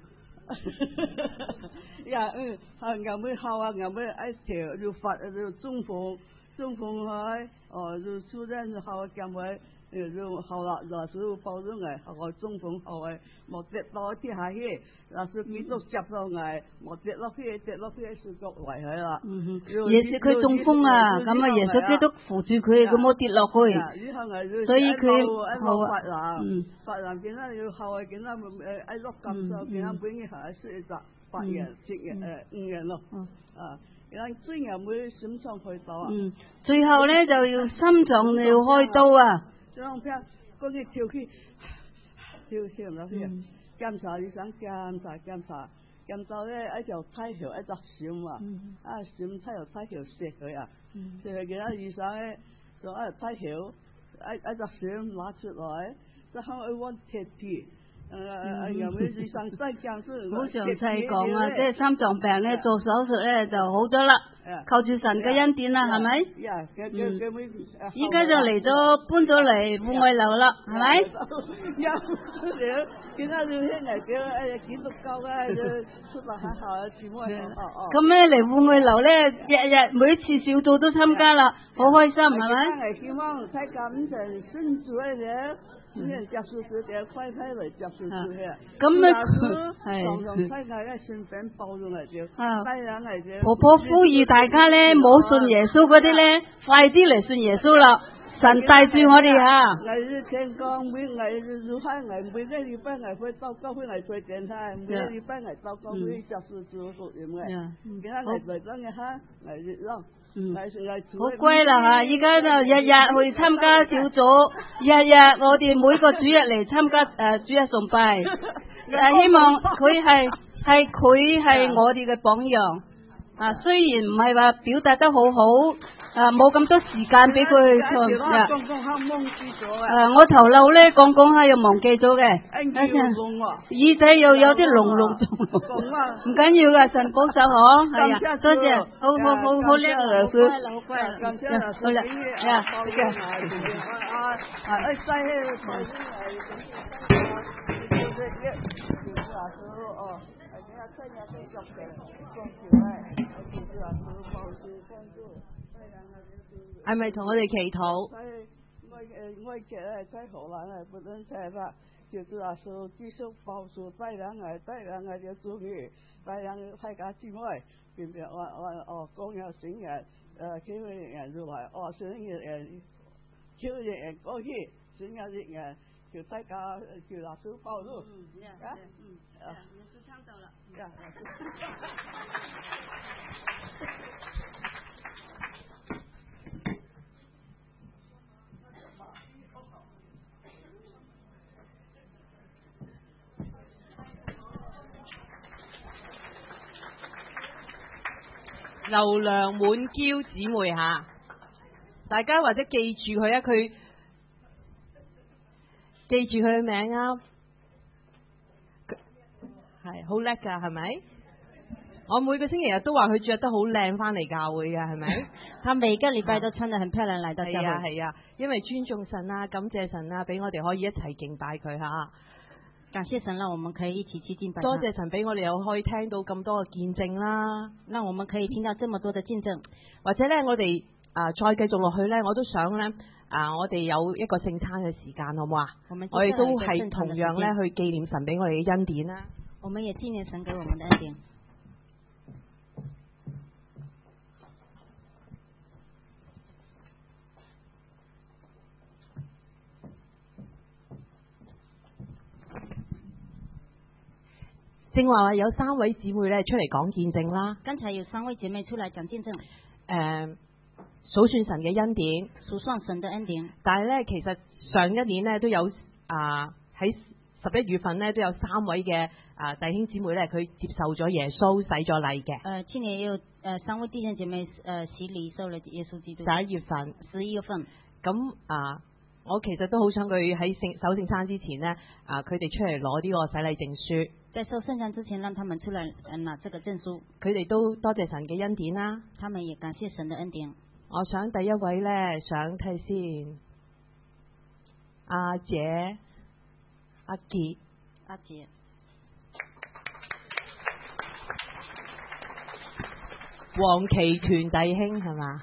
有咩好啊？有咩一條要發要中風開，要出人就好咁位，要好啦，那時候包咗嚟，我中風後嚟冇跌落跌下去，那時幾多接落嚟，冇跌落去是腳壞佢啦。 耶穌佢中風啊，咁啊耶穌基督扶住佢，佢冇跌落去，所以佢好啊。 發難見啦，要後嚟見啦，一落咁就見啦，本嘢係輸咗8人、7人、5人咯。然後最後會心臟開刀啊。 最後咧就要心臟要開刀啊。 張片嗰啲條氣跳唔到去，檢查醫生檢查咧，一條太條一隻閃啊，閃太條錫佢啊，錫佢見到醫生咧，就一條太條一隻閃拿出來，然後一揾貼紙。有咩醫生真係好詳細講啊！即係心臟病咧，做手術咧就好咗啦，靠住神嘅恩典啦，係咪？依家就嚟咗搬咗嚟富貴樓啦，係咪？ 見到你聽嚟叫基督教嘅出嚟學校啊，姊妹咁咧嚟富貴樓咧，日每一次小組都參加啦，好開心，係咪？ 希望大家唔使信主嘅人。接受主嘅快嚟接受主嘅， 咁咧常常世界嘅身份包容嚟咗，帶人嚟咗。 婆婆呼籲大家咧，冇信耶穌嗰啲咧，快啲嚟信耶穌啦！神帶住我哋嚇。 我聽講每如海每個禮拜我會到教會嚟做電台，每個禮拜我到教會接受主福音嘅，今日嚟咗嘅嚇，嚟咯。 好乖啦吓！依家就日日去參加小組，日日我哋每個主日嚟參加主日崇拜，希望佢係我哋嘅榜樣啊！雖然唔係話表達得好好。冇咁多時間俾佢去唱。我頭腦咧講下又忘記咗嘅，耳仔又有啲聾聾咗，唔緊要噶，神保守嗬，係啊，多謝，好叻啊，老師，好乖，好啦， 係咪同我哋祈禱？ 我嘅咧在荷蘭咧，不能睇啦，就是話說繼續保守帶人嘅主義，帶人大家姊妹，邊邊講有聖人，叫人入來，聖人叫人過去，聖人叫大家叫老師保守，也是唱到了。 流量滿嬌姊妹吓，大家或者記住佢啊，佢記住佢嘅名啊，係好叻噶，係咪？我每個星期日都話佢着得好靚翻嚟教會嘅，係咪？ 他每個禮拜都穿得很漂亮嚟到教會。 係啊，因為尊重神啊，感謝神啊，俾我哋可以一齊敬拜佢吓。 感謝神，讓我們可以一起去敬拜。 多謝神俾我哋又可以聽到咁多嘅見證啦， 讓我們可以聽到這麼多嘅見證。 或者咧，我哋再繼續落去咧，我都想咧我哋有一個聖餐嘅時間，好唔好啊？我哋都係同樣咧去紀念神俾我哋嘅恩典啦。 我們也紀念神給我們的恩典。 正話有3位姊妹咧出嚟講見證啦。 剛才有3位姐妹出嚟講見證。 數算神嘅恩典。 數算神嘅恩典。 但係咧，其實上一年咧都有喺11月份咧都有3位嘅弟兄姊妹咧，佢接受咗耶穌洗咗禮嘅。 去年也有3位弟兄姐妹洗禮受了耶穌基督。 11月份。咁我其實都好想佢喺守聖餐之前呢，佢哋出嚟攞呢個洗禮證書。 在守聖餐之前，讓他們出來拿這個證書。 佢哋都多謝神嘅恩典啦。 他們也感謝神的恩典。 我想第一位呢，想睇先，阿杰，黃琪團弟兄係嘛？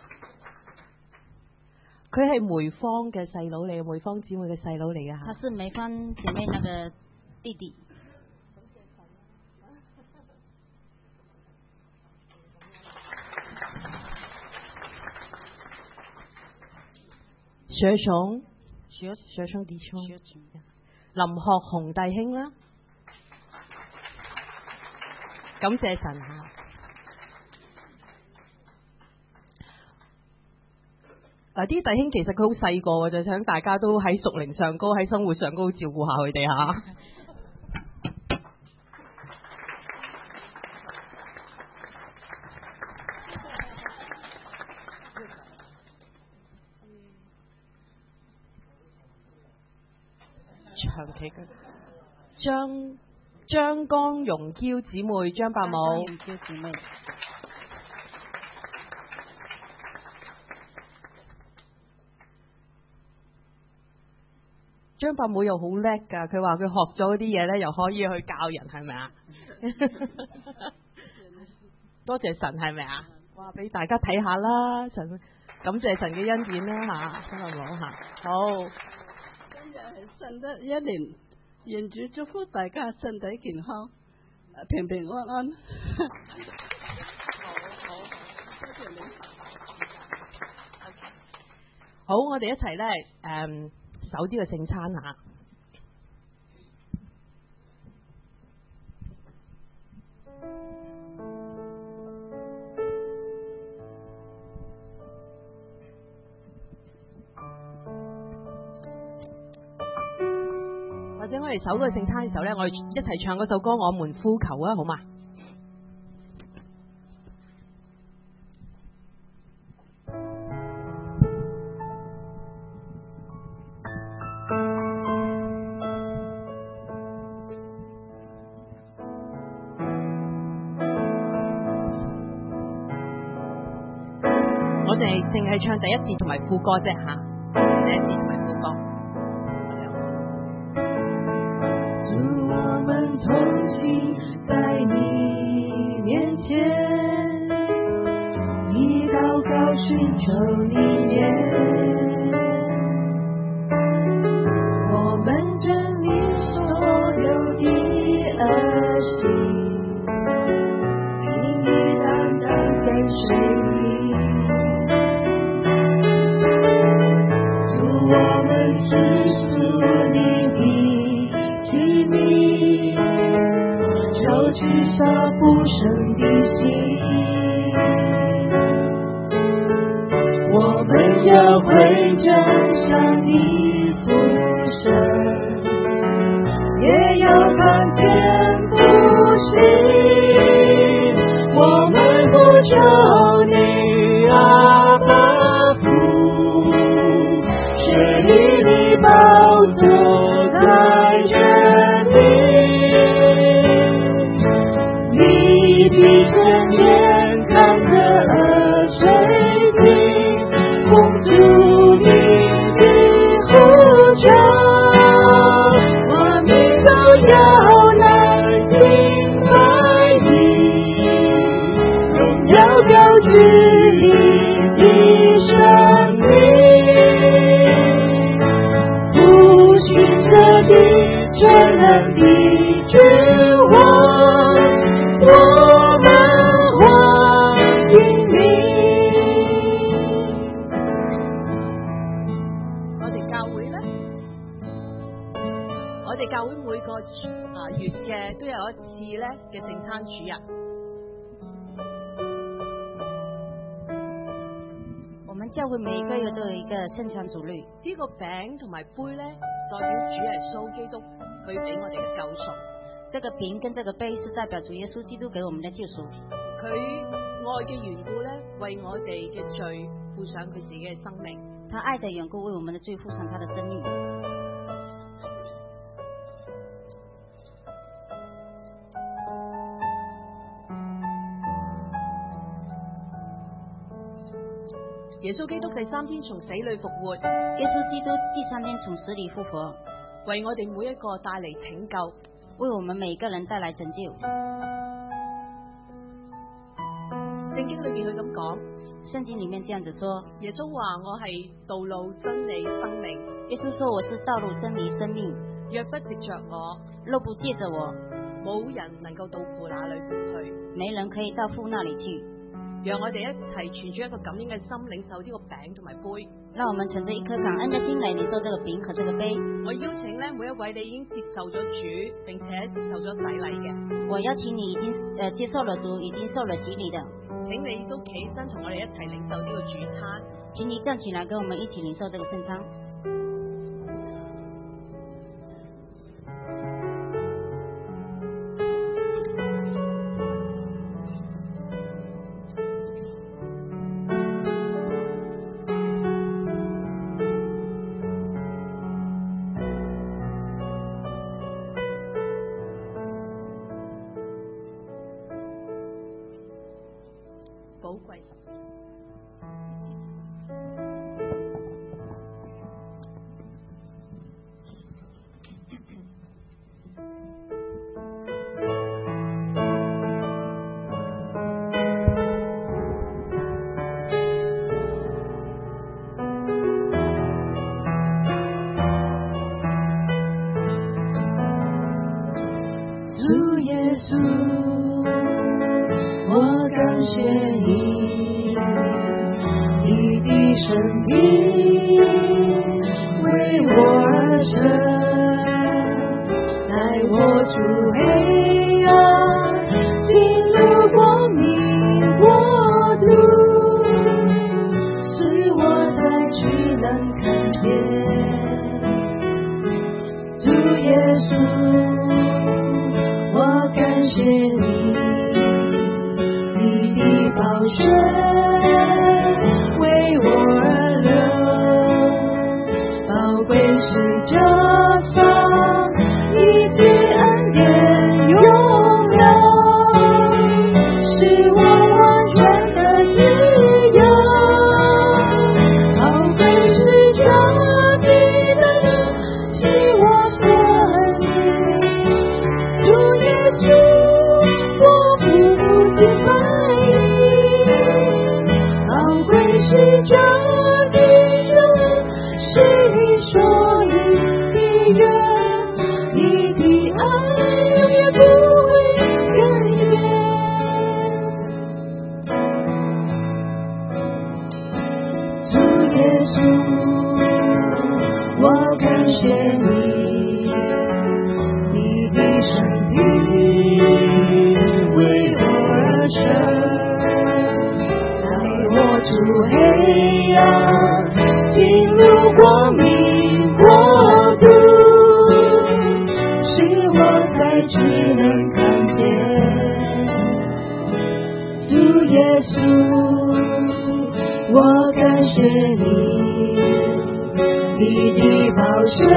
佢係梅芳嘅細佬嚟，梅芳姊妹嘅細佬嚟㗎。 他是梅芳姐妹那個弟弟。 學兄弟兄，林學雄弟兄啦，感謝神吓。 嗱，啲弟兄其實佢好細個嘅，就想大家都喺屬靈上高，喺生活上高照顧下佢哋嚇。長期嘅張江容嬌姊妹張伯母。 容嬌姊妹。 張伯母又好叻㗎，佢話佢學咗嗰啲嘢咧，又可以去教人，係咪啊？多謝神，係咪啊？話俾大家睇下啦，神感謝神嘅恩典啦嚇，張伯母嚇，好。 今日係新得一年，願主祝福大家身體健康，平平安安。多謝你。 好，我哋一齊咧守啲嘅聖餐嚇。或者我哋守嗰個聖餐嘅時候咧，我哋一齊唱嗰首歌《我們呼求》啊，好嘛？我哋淨係唱第一節同埋副歌啫吓，第一節同埋副歌。 主，我們同行在你面前，以禱告尋求你面，我們整理所有的惡行，平易淡淡跟隨你。我們是屬你的器皿，收取殺不生的心。我們要回轉向你父神，也要看見復興。我們不求你阿爸父，設立你寶座在天地，你的聖眼看着垂聽，奉主名的呼召，我們都要來敬拜你，榮耀高舉你的生命。全能的君王，我們歡迎你。 我哋教會咧，我哋教會每個月嘅都有一次咧嘅聖餐主日。 我們教會每一個月都有一個聖餐主日。 呢個餅同埋杯咧，代表主耶穌基督佢俾我哋嘅救贖。 這個餅跟這個杯是代表主耶穌基督給我們的救贖。 佢愛嘅緣故咧，為我哋嘅罪付上佢自己嘅生命。 他愛的緣故為我們的罪付上他的生命。 耶穌基督第三天從死裏復活。 耶穌基督第三天從死裏復活， 為我哋每一個帶嚟拯救， 為我們每一個人帶來拯救。 聖經裏邊佢咁講， 聖經裏面這樣子說， 耶穌話我係道路真理生命。 耶穌說我是道路真理生命， 若不藉着我， 若不借着我， 冇人能夠到父那裏去。 沒人可以到父那裏去。 讓我哋一齊存住一個感恩嘅心，領受呢個餅同埋杯。 讓我們存着一顆感恩的心來領受這個餅和這個杯。 我邀請咧每一位你已經接受咗主，並且接受咗洗禮嘅， 我邀請你已經接受了主，已經受了洗禮的， 請你都起身同我哋一齊領受呢個主餐。 請你站起來跟我們一起領受這個聖餐。 寶貴。 主耶穌，我感謝你，你的生命為我而生，帶我出黑暗，進入光明國度，使我再去能看見。主耶穌，我感謝你，你的寶血為我而流，寶貴是這上一切恩典永留，使我完全的自由，寶貴是這地的能使我生命。主耶穌，我不負敬拜你，寶貴是這地中，是你所應的約，你的愛永遠不會改變。主耶穌，我感謝你，你的生命為我而生，帶我出黑暗，進入光明國度，使我再去能看見。主耶穌，我感謝你，你的寶血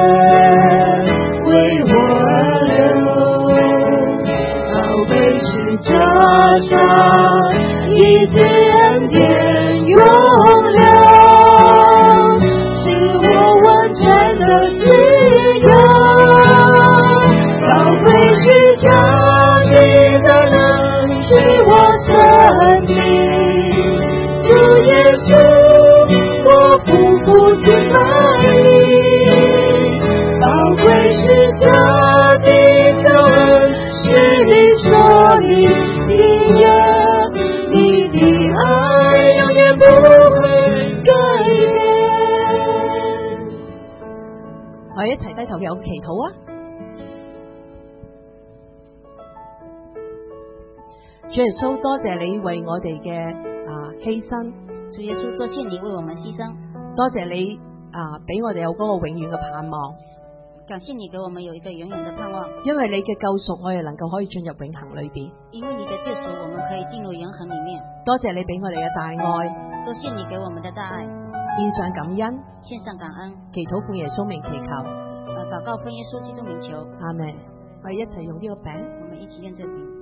為我而流，寶貴是這上一切恩典永留，使我完全的自由，寶貴是這地的能使我生命。主耶穌，我不負敬拜你，寶貴是這地的恩，是你所應的約，你的愛永遠不會改變。 我哋一齊低頭有祈禱啊！主耶穌，多謝你為我哋嘅犧牲。 主耶穌，多謝你為我們犧牲。 多謝你俾我哋有嗰個永遠嘅盼望。 感謝你給我們有一個永遠的盼望。 因為你嘅救贖，我哋能夠可以進入永恆裏邊。 因為你的救贖，我們可以進入永恆裏面。 多謝你俾我哋嘅大愛。 多謝你給我們的大愛。 獻上感恩。 獻上感恩。 祈禱奉耶穌名祈求。 禱告奉耶穌基督名求。 阿們。我哋一齊用呢個餅。 我們一起用這餅。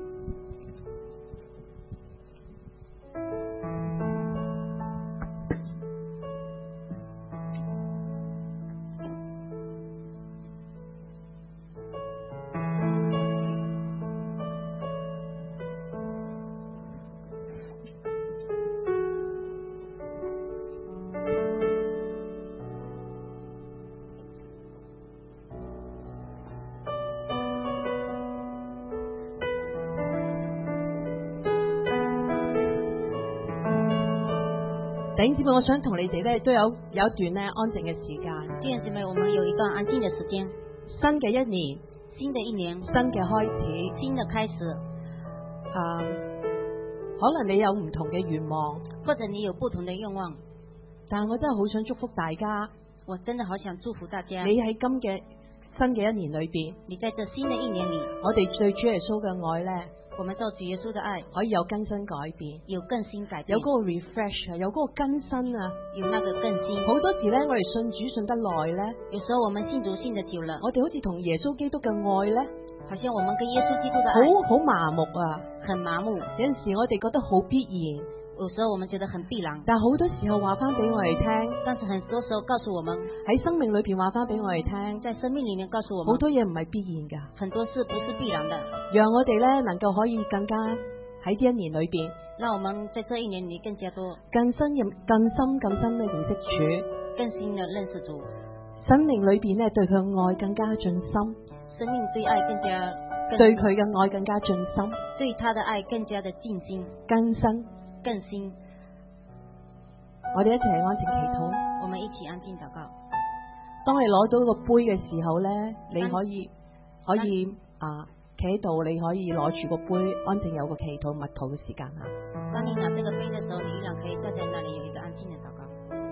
弟兄姊妹，我想同你哋咧都有一段咧安靜嘅時間。 弟兄姊妹，我們有一段安靜嘅時間。 新嘅一年， 新的一年， 新嘅開始， 新的開始。 可能你有唔同嘅願望， 或者你有不同的願望， 但係我真係好想祝福大家。 我真的好想祝福大家。 你喺新嘅一年裏邊， 你在這新的一年裏， 我哋對主耶穌嘅愛咧， 我們照主耶穌的愛可以有更新改變， 有更新改變， 有嗰個 refresh 啊，有嗰個更新啊， 有那個更新。 好多時咧，我哋信主信得耐咧， 有時候我們信主信得久了， 我哋好似同耶穌基督嘅愛咧， 好像我們跟耶穌基督的愛好麻木啊， 很麻木。 有陣時我哋覺得好必然。 有時候我們覺得很必然， 但好多時候話翻俾我哋聽， 但是很多時候告訴我們喺生命裏邊話翻俾我哋聽， 在生命裏面告訴我們好多嘢唔係必然噶， 很多事不是必然的， 讓我哋咧能夠可以更加喺呢一年裏邊， 讓我們在這一年裏更加多、 更深嘅認識主， 更新的認識主， 生命裏邊咧對佢嘅愛更加盡心， 生命對愛對佢嘅愛更加盡心， 對他的愛更加的盡心，更新。 我哋一齊嚟安靜祈禱。 我們一起安靜禱告。 當你攞到個杯嘅時候咧，你可以企喺度，你可以攞住個杯，安靜有個祈禱默禱嘅時間啊。 當你拿這個杯嘅時候，你依然可以站在那裡有一個安靜嘅禱告。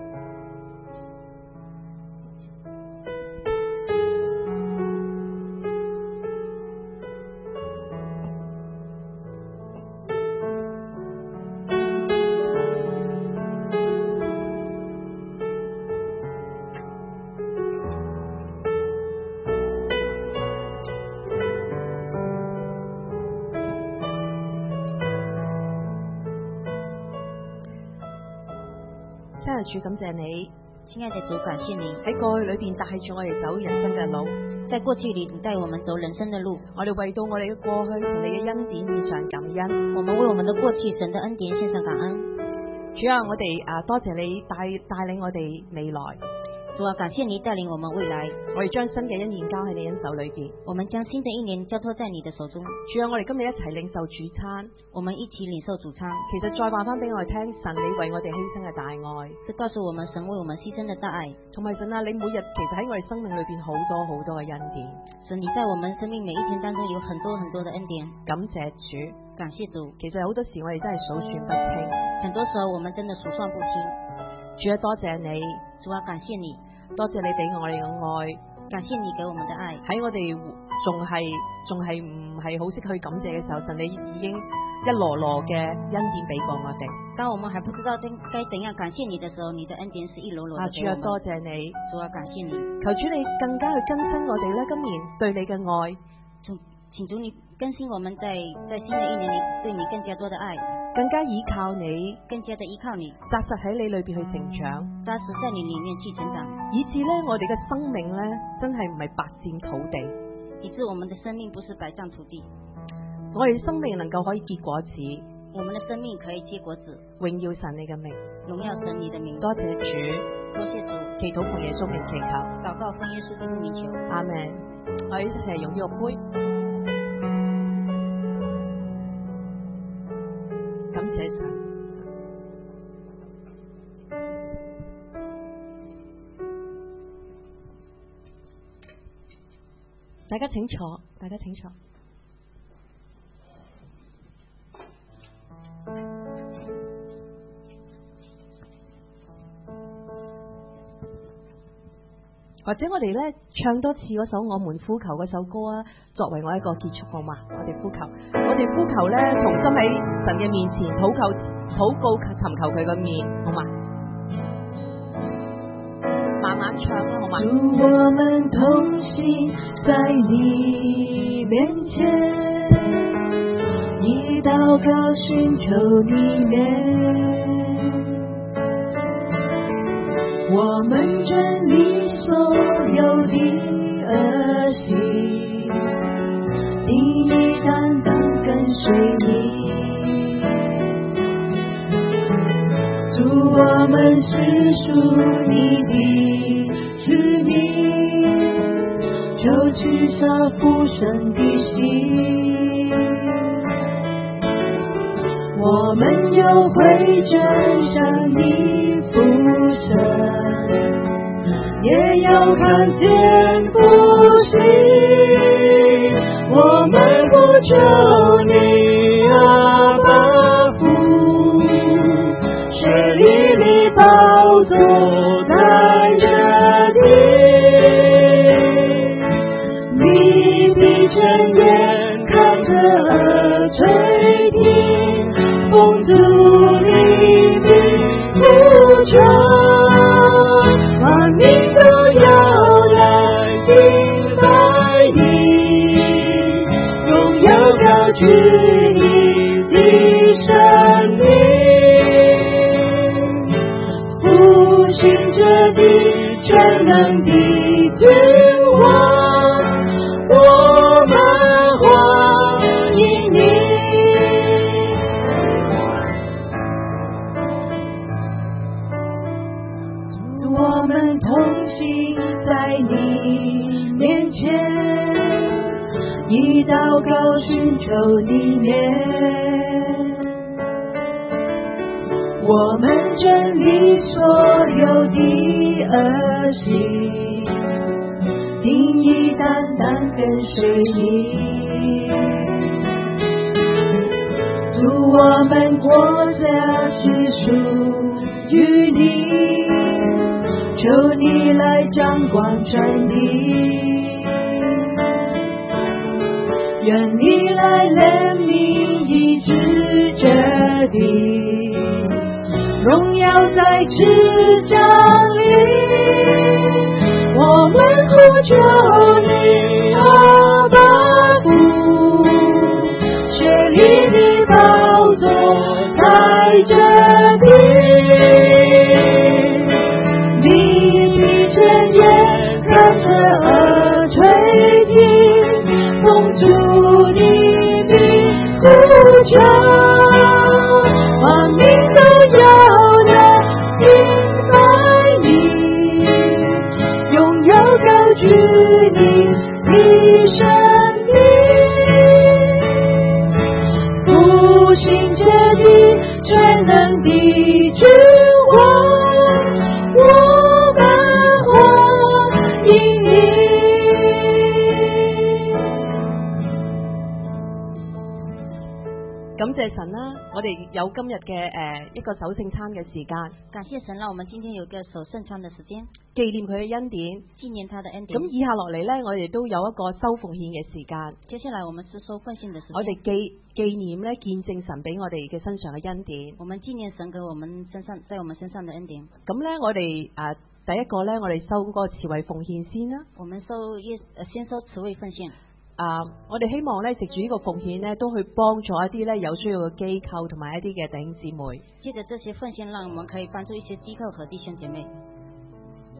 主感謝你， 親愛的主，感謝你喺過去裏邊帶住我哋走人生嘅路。 在過去裏，你帶我們走人生的路。 我哋為到我哋嘅過去同你嘅恩典獻上感恩。 我們為我們的過去神的恩典獻上感恩。 主啊，我哋多謝你帶領我哋未來。 主啊，感謝你帶領我們未來。 我哋將新嘅一年交喺你恩手裏邊。 我們將新的一年交託在你的手中。 主啊，我哋今日一齊領受主餐。 我們一起領受主餐。 其實再話翻俾我哋聽，神你為我哋犧牲嘅大愛， 是告訴我們神為我們犧牲的大愛。 同埋神啊，你每日其實喺我哋生命裏邊好多好多嘅恩典。 神你在我們生命每一天當中有很多很多的恩典。 感謝主， 感謝主。 其實好多時我哋真係數算不清， 很多時候我們真的數算不清。 主啊，多謝你。 主啊，感謝你。 多謝你俾我哋嘅愛， 感謝你給我們的愛。 喺我哋仲係唔係好識去感謝嘅時候，神你已經一籮籮嘅恩典俾過我哋。 當我們還不知道該怎樣感謝你的時候，你的恩典是一籮籮的。 主啊，多謝你。 主啊，感謝你。 求主你更加去更新我哋咧，今年對你嘅愛。 請主你更新我們在新的一年裏對你更加多的愛， 更加依靠你， 更加的依靠你， 扎實喺你裏邊去成長， 扎實在你裏面去成長， 以致咧我哋嘅生命咧真係唔係白佔土地， 以致我們的生命不是白佔土地， 我哋生命能夠可以結果子， 我們的生命可以結果子， 榮耀神你嘅名， 榮耀神你的名， 多謝主， 多謝主， 祈禱奉耶穌名祈求， 禱告奉耶穌基督名求， 阿們。我哋一齊用呢個杯。感謝神，大家請坐，大家請坐。或者我哋咧唱多次嗰首《我們呼求》嗰首歌啊，作為我一個結束好嘛？我哋呼求咧，同心喺神嘅面前禱告，尋求佢個面，好嘛？慢慢唱啦，好嘛？ 主，我們同行在你面前，以禱告尋求你面。我們盡力所有的惡行，定義單單跟隨你。主，我們是屬你的子民，求取下父神的心，我們有悔轉向你。 也要看见复兴。我们呼求你阿爸父，设立你宝座在这地，你必睁眼看着垂听，奉主你的呼求，万民都要来敬拜你，荣耀高举你的生命，复兴这地全能的君王，我们欢迎你。我们同行在你面前，以祷告寻求你面，我们整理所有的恶行，定义单单跟随你。主，我们国家是属于你，求你来掌管真理，愿你来怜悯医治这地，荣耀在此降临。我们呼求你阿爸父，设立你宝座在这地，看着垂听，奉主你的呼求，万民都要来敬拜你，荣耀高举你的生命，复兴这地全能的君王，我们欢迎你。 感謝神啦！我哋有今日嘅一個守聖餐嘅時間， 感謝神啦！我們今天有個守聖餐嘅時間， 紀念佢嘅恩典， 紀念他的恩典。 咁以下落嚟呢，我哋都有一個收奉獻嘅時間。 接下來我們是收奉獻嘅時間。 我哋紀念咧見證神俾我哋嘅身上嘅恩典。 我們紀念神給我們身上在我們身上的恩典。 咁咧，我哋第一個咧，我哋收嗰個慈惠奉獻先啦。 我們先收慈惠奉獻。 我哋希望咧藉住呢個奉獻咧，都去幫助一啲咧有需要嘅機構同埋一啲嘅弟兄姊妹。 借着這些奉獻，讓我們可以幫助一些機構和弟兄姐妹。